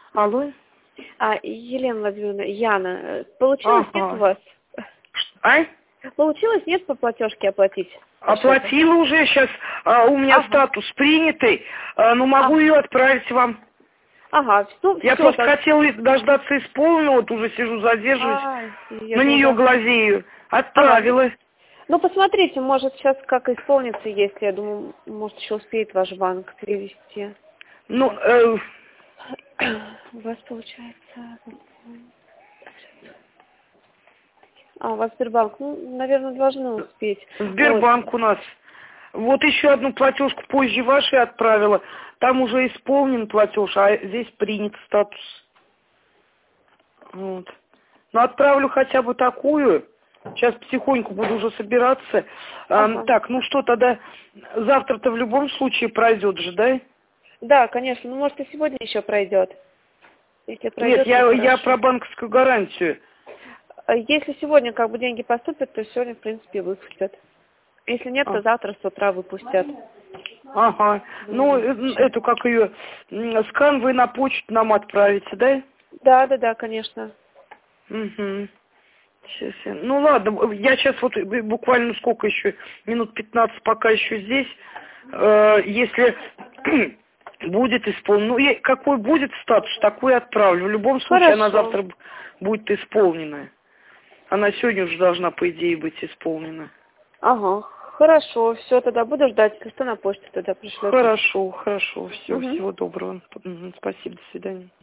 Алло. Елена Владимировна, Яна, получилось нет у вас? А? Получилось нет по платежке оплатить? Оплатила уже, сейчас у меня статус принятый, но могу ее отправить вам. Ага, Я все, просто хотела дождаться исполненного, вот уже сижу, задерживаюсь, на нее глазею. Отправила. Ну, посмотрите, может, сейчас как исполнится, если, я думаю, может, еще успеет ваш банк перевести. Ну, у вас получается... у вас Сбербанк, ну, наверное, должны успеть. Сбербанк у нас. Вот еще одну платежку позже вашей отправила. Там уже исполнен платеж, а здесь принят статус. Вот. Ну, отправлю хотя бы такую. Сейчас потихоньку буду уже собираться. Так, ну что, тогда завтра-то в любом случае пройдет же, да? Да, конечно. Ну, может, и сегодня еще пройдет. Если пройдет, нет, я про банковскую гарантию. Если сегодня как бы деньги поступят, то сегодня, в принципе, выпустят. Если нет, то завтра с утра выпустят. Ага. Ну, эту, как ее, скан вы на почту нам отправите, да? Да, конечно. Угу. Ну ладно, я сейчас вот буквально сколько еще, минут 15 пока еще здесь. Если будет исполнен, ну какой будет статус, такой отправлю. В любом случае она завтра будет исполнена. Она сегодня уже должна, по идее, быть исполнена. Ага, хорошо, все, тогда буду ждать, если что, на почту тогда пришлет. Хорошо, все, всего доброго. Спасибо, до свидания.